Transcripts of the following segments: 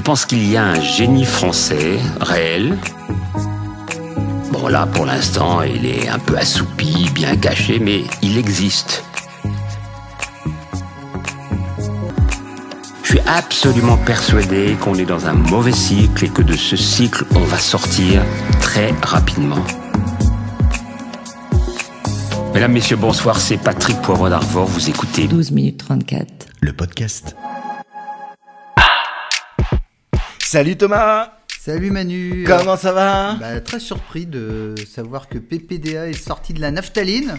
pense qu'il y a un génie français, réel. Bon là, pour l'instant, il est un peu assoupi, bien caché, mais il existe. Je suis absolument persuadé qu'on est dans un mauvais cycle et que de ce cycle, on va sortir très rapidement. Mesdames, messieurs, bonsoir, c'est Patrick Poivre d'Arvor, vous écoutez 12 minutes 34. Le podcast. Salut Thomas. Salut Manu. Comment ça va ? Très surpris de savoir que PPDA est sorti de la naphtaline.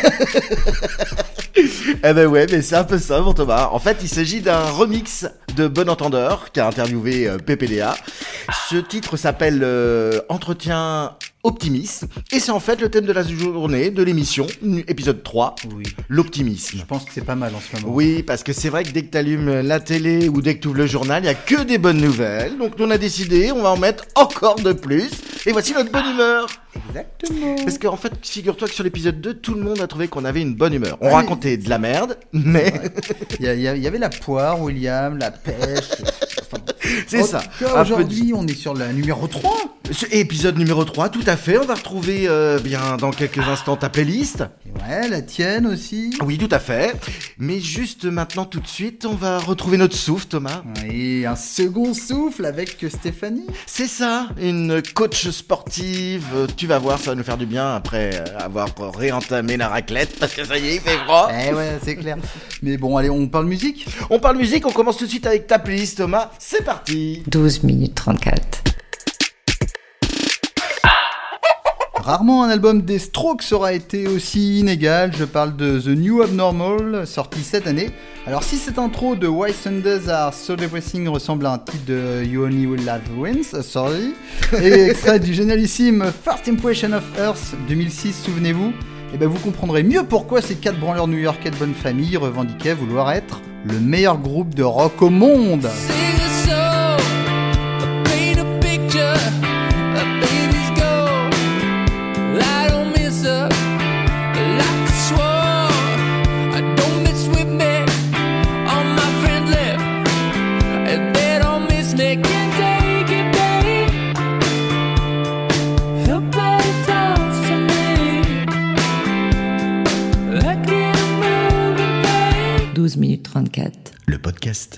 Eh ben ouais, mais c'est un peu ça pour Thomas. En fait, il s'agit d'un remix de Bon Entendeur qui a interviewé PPDA. Ce titre s'appelle Entretien Optimisme et c'est en fait le thème de la journée, de l'émission, épisode 3, Oui. l'optimisme. Je pense que c'est pas mal en ce moment. Oui, parce que c'est vrai que dès que t'allumes la télé ou dès que t'ouvres le journal, il y a que des bonnes nouvelles. Donc on a décidé, on va en mettre encore de plus. Et voici notre bonne humeur. Exactement. Parce qu'en fait, figure-toi que sur l'épisode 2, tout le monde a trouvé qu'on avait une bonne humeur. On Ouais, racontait de la merde, mais Il y avait la poire, William, la pêche. c'est En ça. tout cas, Un peu aujourd'hui, on est sur la numéro 3. Ce épisode numéro 3, tout à fait. On va retrouver bien dans quelques instants ta playlist. Ouais, la tienne aussi. Oui, tout à fait. Mais juste maintenant, tout de suite, on va retrouver notre souffle, Thomas. Et un second souffle avec Stéphanie. C'est ça, une coach sportive. Tu vas voir, ça va nous faire du bien après avoir réentamé la raclette parce que ça y est, il fait froid. Eh ouais, c'est clair. Mais bon, allez, on parle musique. On parle musique, on commence tout de suite avec ta playlist, Thomas. C'est parti. 12 minutes 34. Rarement un album des Strokes aura été aussi inégal, je parle de The New Abnormal, sorti cette année. Alors si cette intro de Why Sundays Are So Depressing ressemble à un titre de You Only Will Have Wins, et extrait du génialissime First Impression of Earth 2006, souvenez-vous, et ben vous comprendrez mieux pourquoi ces 4 branleurs new-yorkais de bonne famille revendiquaient vouloir être le meilleur groupe de rock au monde. Minutes 34. Le podcast.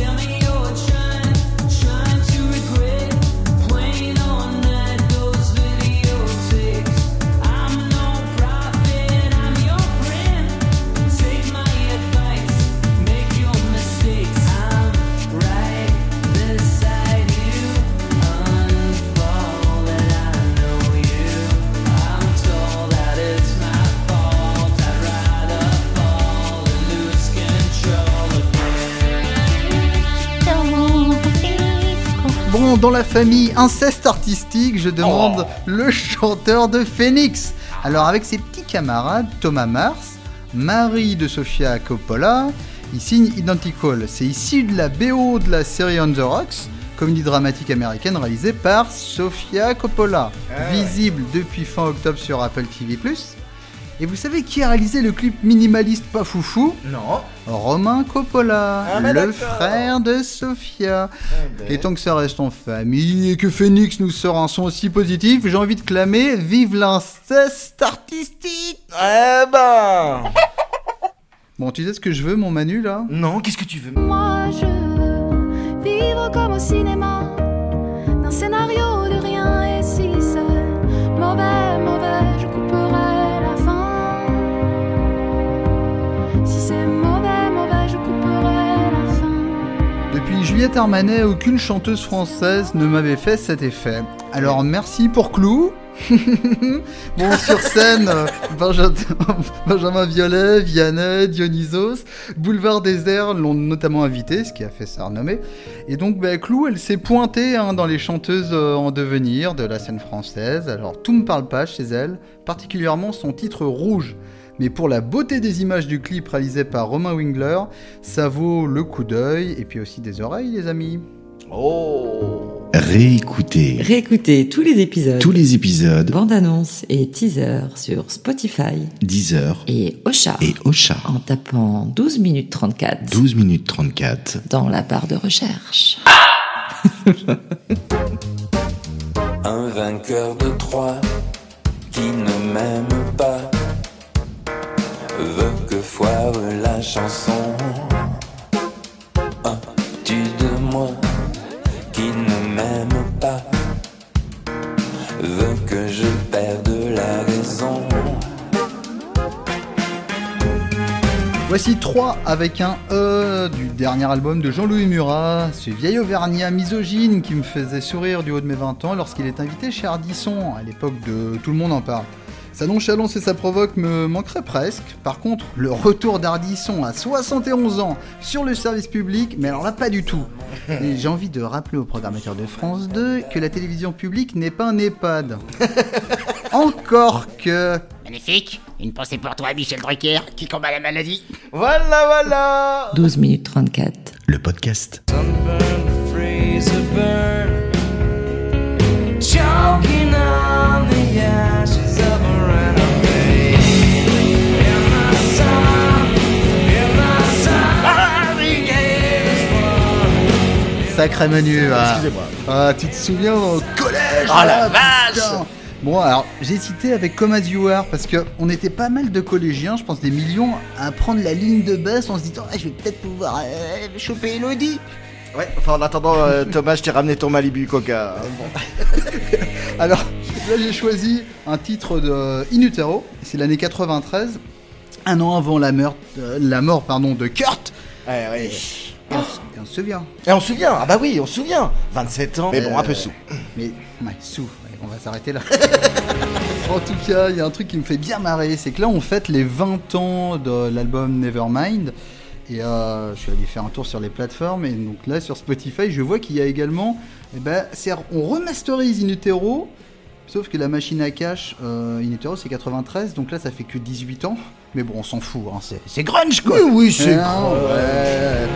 Bon, dans la famille inceste artistique, je demande le chanteur de Phoenix. Alors avec ses petits camarades, Thomas Mars, mari de Sofia Coppola, il signe Identical. C'est issu de la BO de la série On the Rocks, comédie dramatique américaine réalisée par Sofia Coppola, visible depuis fin octobre sur Apple TV+. Et vous savez qui a réalisé le clip minimaliste pas foufou ? Non. Romain Coppola, Ah, le d'accord. frère de Sofia. Et tant que ça reste en famille et que Phoenix nous sort un son aussi positif, j'ai envie de clamer vive l'inceste artistique. Eh ben. Bon, tu sais ce que je veux, mon Manu, là ? Non, qu'est-ce que tu veux ? Moi je veux vivre comme au cinéma, d'un scénario de rien, et si c'est mauvais, mauvais, je couperai la fin. Si c'est mauvais, mauvais, je couperai la fin. Depuis Juliette Armanet, aucune chanteuse française ne m'avait fait cet effet. Alors merci pour Clou. Bon, sur scène, Benjamin Violet, Vianney, Dionysos, Boulevard Désert l'ont notamment invité, ce qui a fait sa renommée. Et donc, Clou, elle s'est pointée dans les chanteuses en devenir de la scène française. Alors, tout me parle pas chez elle, particulièrement son titre Rouge. Mais pour la beauté des images du clip réalisé par Romain Wingler, ça vaut le coup d'œil et puis aussi des oreilles, les amis. Oh. Réécoutez tous les épisodes, bande-annonce et teaser sur Spotify, Deezer et Ocha. En tapant 12 minutes 34 12 minutes 34 dans la barre de recherche. Un vainqueur de Troie qui ne m'aime pas veut que foire la chanson. Un tu de moi qui ne m'aime pas veut que je perde la raison. Voici 3 avec un E du dernier album de Jean-Louis Murat, ce vieil auvergnat misogyne qui me faisait sourire du haut de mes 20 ans lorsqu'il est invité chez Ardisson, à l'époque de Tout le monde en parle. Sa nonchalance et sa provoque me manqueraient presque. Par contre, le retour d'Ardisson à 71 ans sur le service public, mais alors là pas du tout. Et j'ai envie de rappeler au programmateur de France 2 que la télévision publique n'est pas un EHPAD. Encore que... Magnifique. Une pensée pour toi, Michel Drucker, qui combat la maladie. Voilà 12 minutes 34. Le podcast. Sacré Manu, Excusez-moi. Ah, tu te souviens au collège? Oh la vache! Putain. Bon, alors, j'ai cité avec Come As You Are parce qu'on était pas mal de collégiens, je pense des millions, à prendre la ligne de basse en se disant je vais peut-être pouvoir choper Elodie. Ouais, enfin en attendant, Thomas, je t'ai ramené ton Malibu Coca. Alors, là j'ai choisi un titre de In Utero, c'est l'année 93, un an avant la mort de Kurt. Ouais. Et on se souvient. Et on se souvient, ah bah oui, on se souvient. 27 ans, mais bon, un peu sous. Mais, ouais, sous, ouais, on va s'arrêter là. En tout cas, il y a un truc qui me fait bien marrer, c'est que là on fête les 20 ans de l'album Nevermind. Et je suis allé faire un tour sur les plateformes, et donc là sur Spotify, je vois qu'il y a également, on remasterise In Utero, sauf que la machine à cash, In Utero c'est 93, donc là ça fait que 18 ans. Mais bon, on s'en fout, hein, c'est grunge quoi. Oui, c'est grunge. Ouais.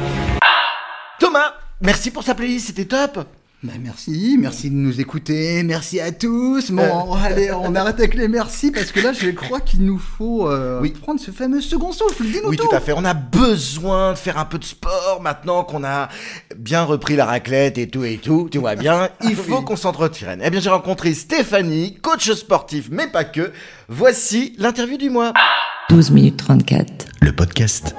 Thomas, merci pour sa playlist, c'était top. Bah merci de nous écouter, merci à tous. Bon, allez, on arrête avec les merci parce que là, je crois qu'il nous faut prendre ce fameux second souffle. Dis-nous tout. Tout à fait. On a besoin de faire un peu de sport maintenant qu'on a bien repris la raclette et tout. Tu vois bien, il faut qu'on s'entretienne. Eh bien, j'ai rencontré Stéphanie, coach sportif, mais pas que. Voici l'interview du mois. 12 minutes 34. Le podcast.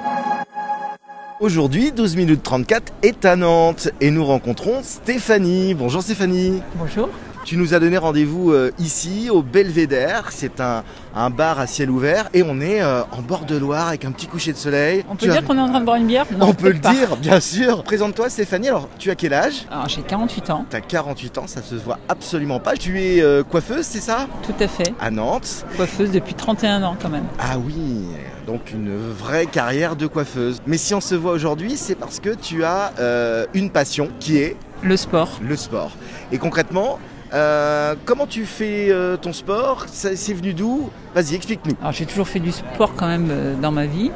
Aujourd'hui, 12 minutes 34 est à Nantes et nous rencontrons Stéphanie. Bonjour Stéphanie. Bonjour. Tu nous as donné rendez-vous ici au Belvédère, c'est un bar à ciel ouvert et on est en bord de Loire avec un petit coucher de soleil. On peut dire qu'on est en train de boire une bière? Non, on peut le dire, bien sûr. Présente-toi Stéphanie, alors tu as quel âge? Alors j'ai 48 ans. T'as 48 ans, ça se voit absolument pas. Tu es coiffeuse, c'est ça? Tout à fait. À Nantes. Coiffeuse depuis 31 ans quand même. Ah oui, donc une vraie carrière de coiffeuse. Mais si on se voit aujourd'hui, c'est parce que tu as une passion qui est... Le sport. Le sport. Et concrètement... comment tu fais ton sport? C'est venu d'où? Vas-y, explique-nous. Alors j'ai toujours fait du sport quand même dans ma vie.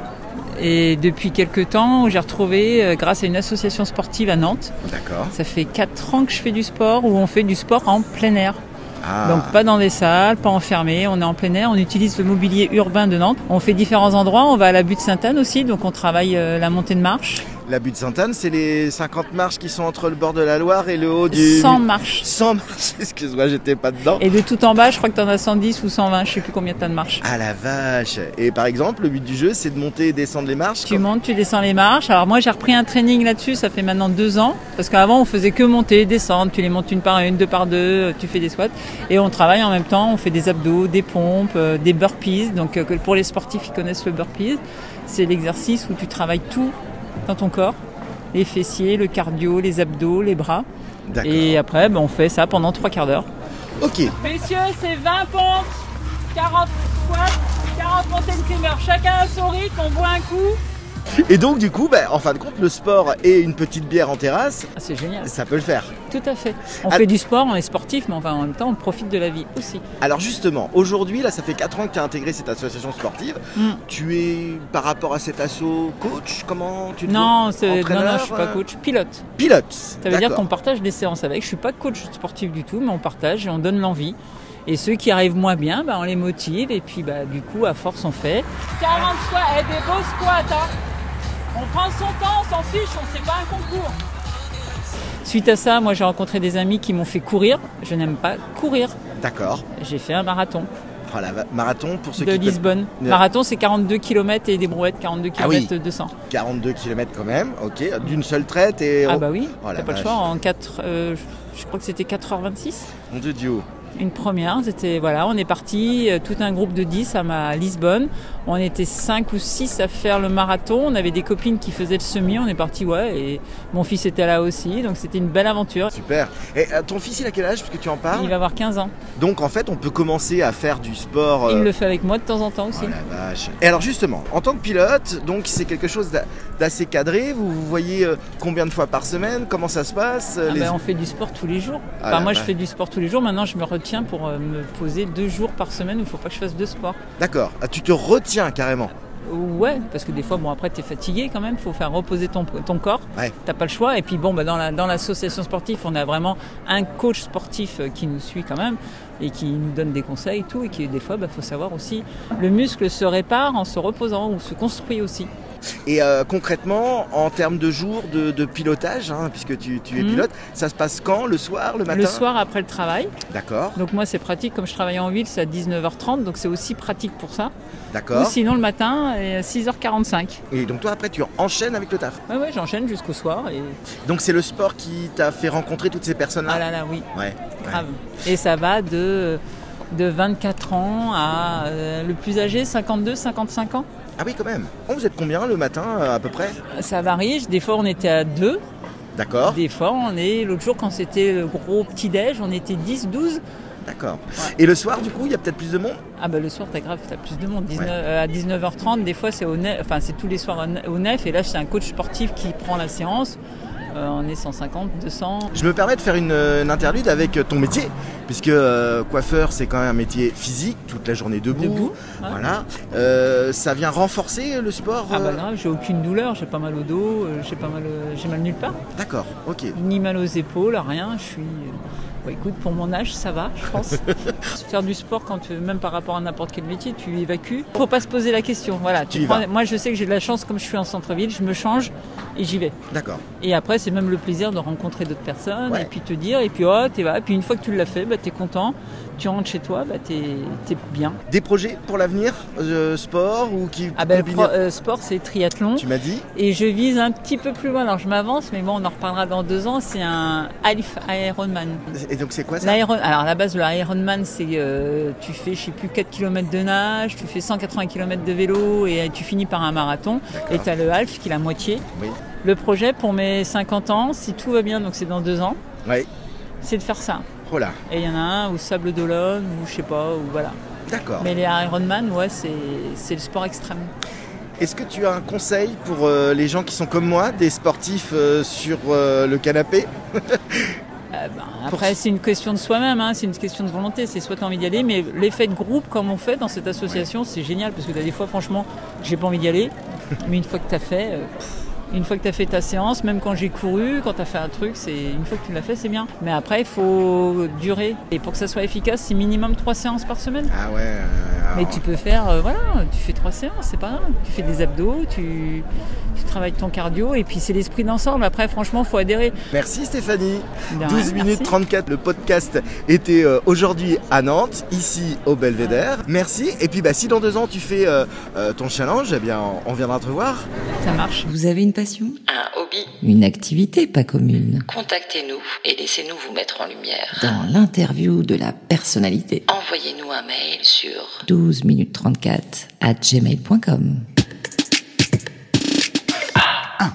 Et depuis quelques temps, j'ai retrouvé grâce à une association sportive à Nantes. D'accord. Ça fait 4 ans que je fais du sport, où on fait du sport en plein air. Ah. Donc pas dans des salles, pas enfermé, on est en plein air, on utilise le mobilier urbain de Nantes. On fait différents endroits, on va à la butte Sainte-Anne aussi, donc on travaille la montée de marche. La butte Sainte-Anne, c'est les 50 marches qui sont entre le bord de la Loire et le haut du... 100 marches. 100 marches, excuse-moi, j'étais pas dedans. Et de tout en bas, je crois que t'en as 110 ou 120, je sais plus combien t'as de marches. Ah la vache. Et par exemple, le but du jeu, c'est de monter et descendre les marches. Tu montes, tu descends les marches. Alors moi, j'ai repris un training là-dessus, ça fait maintenant 2 ans. Parce qu'avant, on faisait que monter, descendre. Tu les montes une par une, 2 par 2, tu fais des squats. Et on travaille en même temps, on fait des abdos, des pompes, des burpees. Donc pour les sportifs qui connaissent le burpees, c'est l'exercice où tu travailles tout dans ton corps. Les fessiers, le cardio, les abdos, les bras. D'accord. Et après, on fait ça pendant 3 quarts d'heure. Ok. Messieurs, c'est 20 pompes, 40 squats, 40 montées de climber. Chacun à son rythme, on boit un coup. Et donc du coup, en fin de compte, le sport et une petite bière en terrasse, c'est génial. Ça peut le faire. Tout à fait. On fait du sport, on est sportif, mais en même temps, on profite de la vie aussi. Alors justement, aujourd'hui, là, ça fait 4 ans que tu as intégré cette association sportive. Tu es, par rapport à cet asso, coach? Comment tu te Non, entraîneur, je suis pas coach, pilote. Pilote. Ça veut dire qu'on partage des séances avec. Je suis pas coach sportif du tout, mais on partage et on donne l'envie. Et ceux qui arrivent moins bien, on les motive. Et puis, du coup, à force, on fait 40 squats, des beaux squats, hein. On prend son temps, on s'en fiche, c'est pas un concours. Suite à ça, moi j'ai rencontré des amis qui m'ont fait courir. Je n'aime pas courir. D'accord. J'ai fait un marathon Voilà, marathon pour ceux de qui Lisbonne. Marathon, c'est 42 km et des brouettes, 42 km oui. 200. 42 km quand même, ok, d'une seule traite et... Ah bah oui, oh, t'as pas le choix, en 4, je crois que c'était 4h26. Mon Dieu. Une première, c'était, voilà, on est parti, tout un groupe de 10 à Lisbonne. On était 5 ou 6 à faire le marathon. On avait des copines qui faisaient le semi. On est parti, ouais, et mon fils était là aussi. Donc c'était une belle aventure. Super. Et ton fils, il a quel âge, puisque tu en parles ? Il va avoir 15 ans. Donc en fait, on peut commencer à faire du sport. Il le fait avec moi de temps en temps aussi. Oh la vache. Et alors justement, en tant que pilote, donc c'est quelque chose d'assez cadré. Vous voyez combien de fois par semaine ? Comment ça se passe ? On fait du sport tous les jours. Enfin, moi, je fais du sport tous les jours. Maintenant, je me retiens pour me poser 2 jours par semaine où il ne faut pas que je fasse de sport. D'accord. Ah, tu te retiens carrément ? Ouais, parce que des fois, bon, après, t'es fatigué quand même, faut faire reposer ton corps. Ouais. T'as pas le choix. Et puis, bon, dans l'association sportive, on a vraiment un coach sportif qui nous suit quand même et qui nous donne des conseils et tout. Et qui, des fois, faut savoir aussi, le muscle se répare en se reposant ou se construit aussi. Et concrètement, en termes de jours de pilotage, puisque tu es pilote, ça se passe quand ? Le soir, le matin ? Le soir après le travail. D'accord. Donc moi c'est pratique, comme je travaille en ville, c'est à 19h30, donc c'est aussi pratique pour ça. D'accord. Ou sinon le matin, à 6h45. Et donc toi après tu enchaînes avec le taf ? Ouais, j'enchaîne jusqu'au soir. Et... Donc c'est le sport qui t'a fait rencontrer toutes ces personnes-là ? Ah là, oui. Ouais. Grave. Et ça va de 24 ans à le plus âgé, 52, 55 ans. Ah oui, quand même. Oh, vous êtes combien le matin, à peu près ? Ça varie. Des fois, on était à 2. D'accord. Des fois, l'autre jour, quand c'était le gros petit-déj, on était 10, 12. D'accord. Ouais. Et le soir, du coup, il y a peut-être plus de monde ? Ah bah le soir, t'as plus de monde. À 19h30, des fois, c'est c'est tous les soirs au nef. Et là, c'est un coach sportif qui prend la séance. On est 150, 200. Je me permets de faire une interlude avec ton métier, puisque coiffeur, c'est quand même un métier physique, toute la journée debout. Ouais. Voilà. Ça vient renforcer le sport Ah bah grave, j'ai aucune douleur, j'ai pas mal au dos, j'ai mal nulle part. D'accord, ok. Ni mal aux épaules, rien, je suis... écoute, pour mon âge, ça va, je pense. Faire du sport, même par rapport à n'importe quel métier, tu évacues. Faut pas se poser la question. Voilà, moi, je sais que j'ai de la chance, comme je suis en centre-ville, je me change et j'y vais. D'accord. Et après, c'est même le plaisir de rencontrer d'autres personnes, ouais. Et puis te dire, et puis t'es là. Et puis une fois que tu l'as fait, t'es content. Tu rentres chez toi, t'es bien. Des projets pour l'avenir, sport ou qui sport, c'est triathlon. Tu m'as dit. Et je vise un petit peu plus loin. Alors je m'avance, mais bon, on en reparlera dans 2 ans. C'est un Half Ironman. Et donc c'est quoi ça ? Alors à la base, le Ironman, c'est tu fais, 4 km de nage, tu fais 180 km de vélo et tu finis par un marathon. D'accord. Et tu as le half qui est la moitié. Oui. Le projet pour mes 50 ans, si tout va bien, donc c'est dans 2 ans, oui. C'est de faire ça. Oh là. Et il y en a un au Sable d'Olonne, ou je sais pas, ou voilà. D'accord. Mais les Ironman, ouais, c'est le sport extrême. Est-ce que tu as un conseil pour les gens qui sont comme moi, des sportifs sur le canapé ? Après, c'est une question de soi-même, c'est une question de volonté. C'est soit tu as envie d'y aller, mais l'effet de groupe, comme on fait dans cette association, c'est génial. Parce que des fois, franchement, j'ai pas envie d'y aller. Mais une fois que tu as fait... Une fois que tu as fait ta séance, même quand j'ai couru, quand tu as fait un truc, une fois que tu l'as fait, c'est bien. Mais après, il faut durer. Et pour que ça soit efficace, c'est minimum 3 séances par semaine. Ah ouais. Mais tu peux faire, tu fais 3 séances, c'est pas grave. Tu fais des abdos, tu travailles ton cardio, et puis c'est l'esprit d'ensemble. Après, franchement, il faut adhérer. Merci Stéphanie. 12 minutes 34, le podcast était aujourd'hui à Nantes, ici au Belvédère. Merci. Et puis si dans 2 ans tu fais ton challenge, eh bien on viendra te voir. Ça marche. Vous avez une passion ? Un hobby ? Une activité pas commune ? Contactez-nous et laissez-nous vous mettre en lumière. Dans l'interview de la personnalité. Envoyez-nous un mail sur 12 minutes 34 @gmail.com. 1,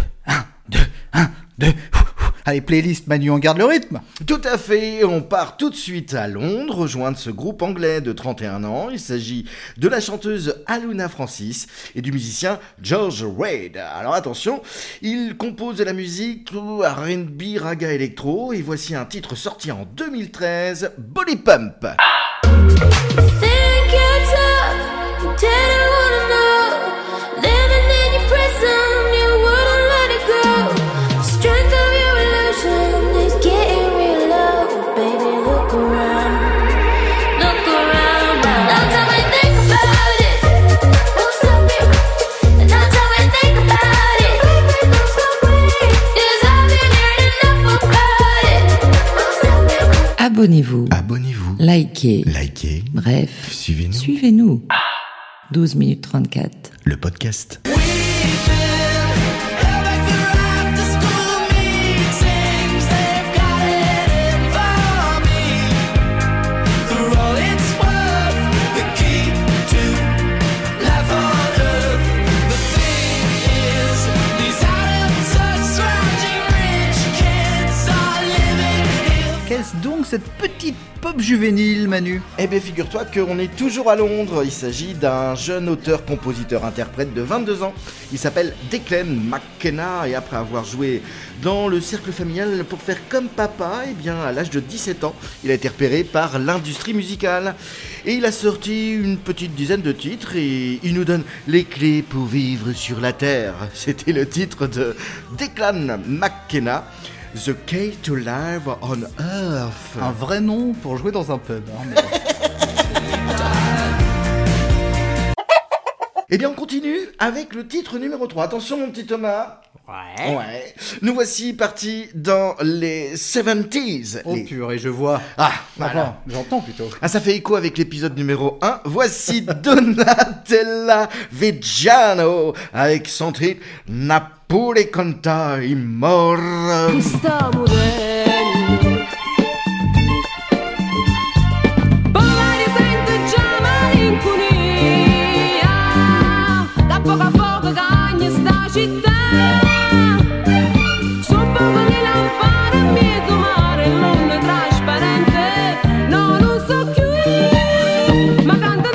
2. Allez, playlist Manu, on garde le rythme. Tout à fait, on part tout de suite à Londres, rejoindre ce groupe anglais de 31 ans. Il s'agit de la chanteuse Aluna Francis et du musicien George Wade. Alors attention, ils composent de la musique R&B, raga, électro, et voici un titre sorti en 2013, Body Pump. Think about it. Abonnez-vous. Abonnez-vous. Likez. Likez. Bref, Suivez-nous. suivez-nous. 12 minutes 34. Le podcast. Qu'est-ce donc cette petite pop juvénile, Manu? Eh bien, figure-toi qu'on est toujours à Londres. Il s'agit d'un jeune auteur, compositeur, interprète de 22 ans. Il s'appelle Declan McKenna et après avoir joué dans le cercle familial pour faire comme papa, eh bien, à l'âge de 17 ans, il a été repéré par l'industrie musicale. Et il a sorti une petite dizaine de titres et il nous donne les clés pour vivre sur la terre. C'était le titre de Declan McKenna. The Key to Live on Earth. Un vrai nom pour jouer dans un pub. Mais... Eh bien, on continue avec le titre numéro 3. Attention, mon petit Thomas. Ouais. Nous voici partis dans les 70s. Oh purée, je vois. Ah, voilà. Enfin, j'entends plutôt. Ah, ça fait écho avec l'épisode numéro 1. Voici Donatella Viggiano avec son titre Napoli Conta Immortal. Poco a poco cagna sta città. Sopra le lampade a mezzo mare, l'onda trasparente. No, non so più, ma canta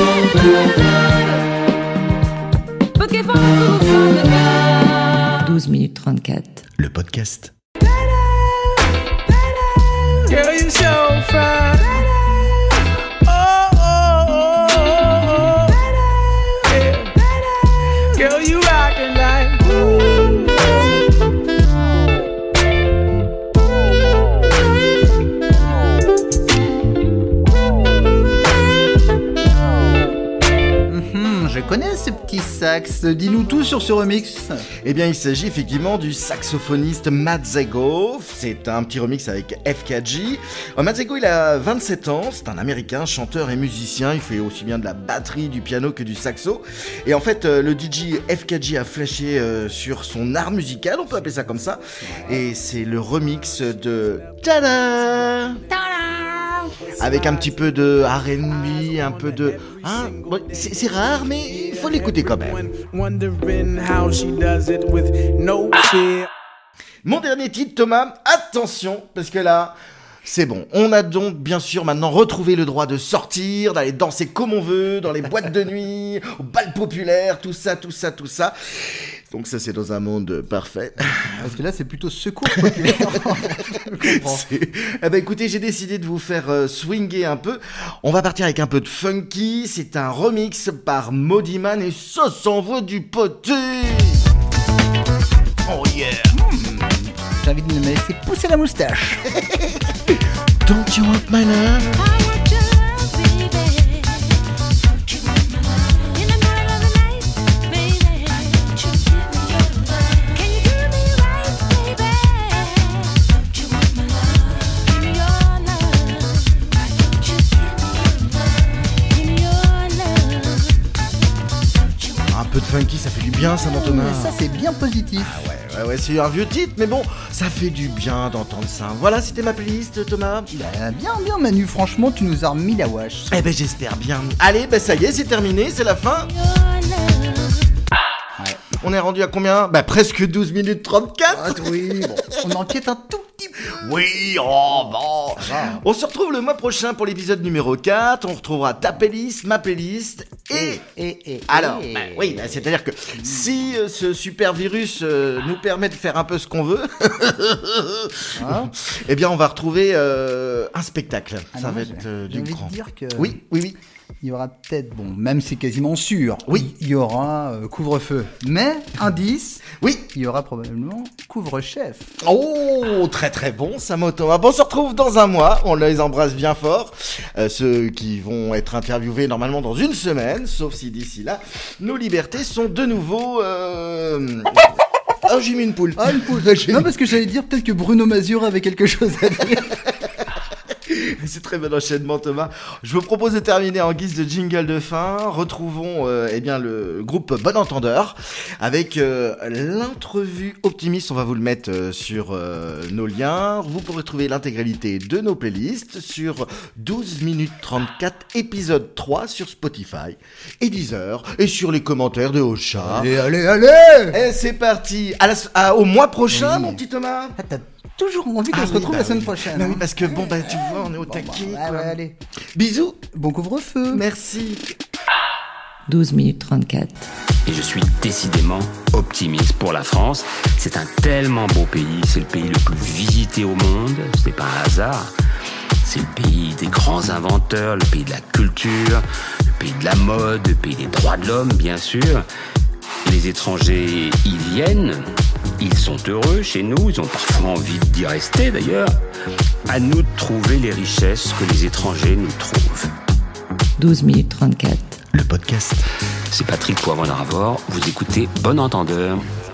perché forse non so perché. 12 minutes 34. Le podcast. Girl, you so fine. Girl, you rockin' like Je connais ce petit sax. Dis-nous tout sur ce remix. Eh bien, il s'agit effectivement du saxophoniste Mazzego. C'est un petit remix avec FKG. Mazzego, il a 27 ans. C'est un Américain, chanteur et musicien. Il fait aussi bien de la batterie, du piano que du saxo. Et en fait, le DJ FKG a flashé sur son art musical, on peut appeler ça comme ça. Et c'est le remix de Tada! Avec un petit peu de R&B, un peu de... Hein, bon, c'est rare, mais il faut l'écouter quand même. wondering how she does it with no fear. Mon dernier titre, Thomas, attention, parce que là, c'est bon. On a donc bien sûr maintenant retrouvé le droit de sortir, d'aller danser comme on veut, dans les boîtes de nuit, au bal populaire, tout ça. Donc ça, c'est dans un monde parfait. Parce que là, c'est plutôt secours populaire. Je comprends. Eh ben écoutez, j'ai décidé de vous faire swinger un peu. On va partir avec un peu de funky. C'est un remix par Modiman et ça s'envoie du poté. Oh yeah. J'ai envie de me laisser pousser la moustache. Don't you want my love? Un peu de funky, ça fait du bien, ça, mon Thomas. Ça, c'est bien positif. Ah ouais, c'est un vieux titre, mais bon, ça fait du bien d'entendre ça. Voilà, c'était ma playlist, Thomas. Bah, bien, Manu. Franchement, tu nous as remis la wesh. Eh ben, j'espère bien. Allez, ben ça y est, c'est terminé, c'est la fin. Ouais. On est rendu à combien? Bah, presque 12 minutes 34. Ah, oui, bon. On enquête un tout petit peu. Oui, oh bon. On se retrouve le mois prochain pour l'épisode numéro 4. On retrouvera ta playlist, ma playlist et... Alors, bah, oui, bah, c'est-à-dire que si ce super virus nous permet de faire un peu ce qu'on veut, Hein eh bien on va retrouver un spectacle. Ça va être j'ai du envie grand. de dire que Oui. il y aura peut-être, bon, même c'est quasiment sûr, Oui. il y aura couvre-feu. Mais, indice, Oui. il y aura probablement couvre-chef. Oh, très très bon, ça m'auto. Bon, on se retrouve dans un mois. On les embrasse bien fort. Ceux qui vont être interviewés normalement dans une semaine, sauf si d'ici là, nos libertés sont de nouveau... Oh, j'ai mis une poule. Ah, une poule. Non, parce que j'allais dire peut-être que Bruno Mazur avait quelque chose à dire. C'est très bon enchaînement, Thomas. Je vous propose de terminer en guise de jingle de fin. Retrouvons le groupe Bon Entendeur avec l'intrevue optimiste. On va vous le mettre sur nos liens. Vous pourrez trouver l'intégralité de nos playlists sur 12 minutes 34 épisode 3 sur Spotify et Deezer et sur les commentaires de Ocha. Allez. Et c'est parti. Au mois prochain, mon petit Thomas. T'as toujours envie qu'on se retrouve la semaine prochaine. Oui, parce que tu vois, on est au taquet. Ouais, allez. Bisous. Bon couvre-feu. Merci. 12 minutes 34. Et je suis décidément optimiste pour la France. C'est un tellement beau pays, c'est le pays le plus visité au monde, ce n'est pas un hasard. C'est le pays des grands inventeurs, le pays de la culture, le pays de la mode, le pays des droits de l'homme, bien sûr. Les étrangers y viennent, ils sont heureux chez nous, ils ont parfois envie d'y rester d'ailleurs. À nous de trouver les richesses que les étrangers nous trouvent. 12 minutes 34. Le podcast. C'est Patrick Poivre d'Arvor, vous écoutez Bon Entendeur.